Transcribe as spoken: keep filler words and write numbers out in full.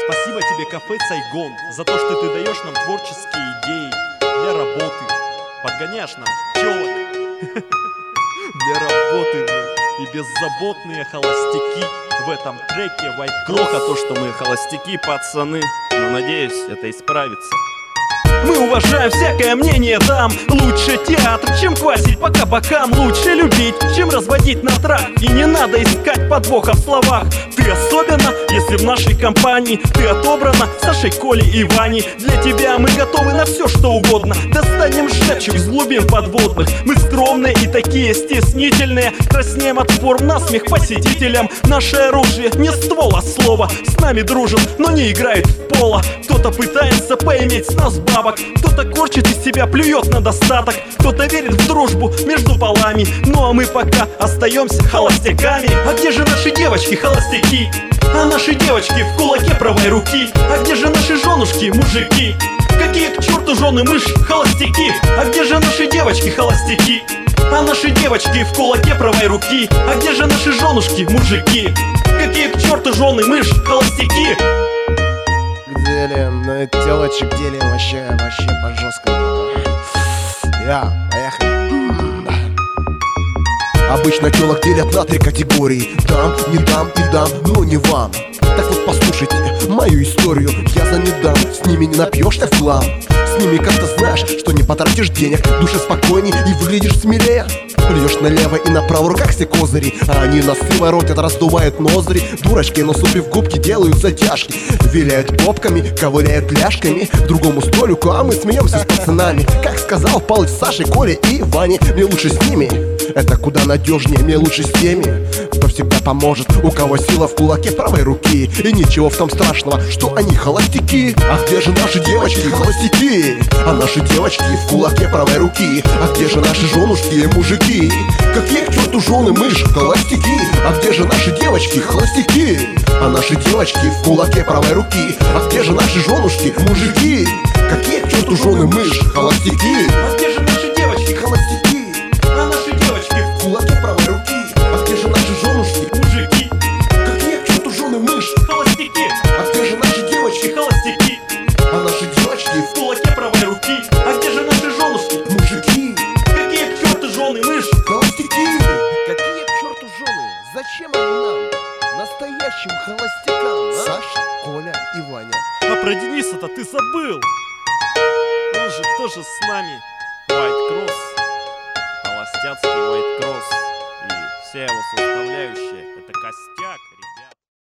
Спасибо тебе, кафе «Сайгон», за то, что ты даешь нам творческие идеи для работы. Подгоняешь нам тёлок для работы, и беззаботные холостяки в этом треке White Cross. Плохо то, что мы холостяки, пацаны, но надеюсь, это исправится. Мы уважаем всякое мнение дам. Лучше театр, чем квасить по кабакам. Лучше любить, чем разводить на трак. И не надо искать подвоха в словах. Ты особенно, если в нашей компании ты отобрана Сашей, Колей и Ваней. Для тебя мы готовы на все, что угодно. Достанем жемчуг из глубин подводных. Мы скромные и такие стеснительные. Краснеем от форм на смех посетителям. Наше оружие не ствол, а слово. С нами дружит, но не играет в поло. Кто-то пытается поиметь с нас бабок, кто-то корчит из себя, плюет на достаток, кто-то верит в дружбу между полами. Ну а мы пока остаемся холостяками. А где же наши девочки холостяки? А наши девочки в кулаке правой руки? А где же наши женушки, мужики? Какие к черту жены мышь холостяки? А где же наши девочки холостяки? А наши девочки в кулаке правой руки? А где же наши женушки, мужики? Какие к черту жены мышь холостяки? Делим, ну и телочек делим вообще, вообще по жесткому. Я, поехали. Обычно телок делят на три категории: дам, не дам и дам, но не вам. Так вот послушайте мою историю, я за не дам. С ними не напьешься в хлам. С ними как-то знаешь, что не потратишь денег, душе спокойней и выглядишь смелее. Плюешь налево и направо в руках все козыри, а они носы воротят, раздувают ноздри. Дурочки, но супи в губки делают затяжки, виляют попками, ковыряют ляжками к другому столику, а мы смеемся с пацанами. Как сказал Палыч Саше, Коле и Ване, мне лучше с ними, это куда надежнее, мне лучше с теми, кто всегда поможет, у кого сила в кулаке правой руки. И ничего в том страшного, что они холостяки. А где же наши девочки холостяки? А наши девочки в кулаке правой руки. А где же наши женушки мужики? Какие к черту жены мышь холостяки? А где же наши девочки холостяки? А наши девочки в кулаке правой руки. А где же наши женушки мужики? Какие к черту жены мышь холостяки? А где же наши девочки холостяки? А наши девочки в кулаке правой руки. А где же наши женушки мужики? Какие к черту жены мышь холостяки? А где же наши девочки холостяки? А наши девочки в кулаке правой руки. А где же наши женушки мужики? Какие к черту жены мышь холостяки? Какие к черту жены? Зачем они нам, настоящим холостякам, а? Саша, Коля и Ваня. А про Дениса-то ты забыл. Он же тоже с нами. White Cross, холостяцкий White Cross. И вся его составляющая — это костяк.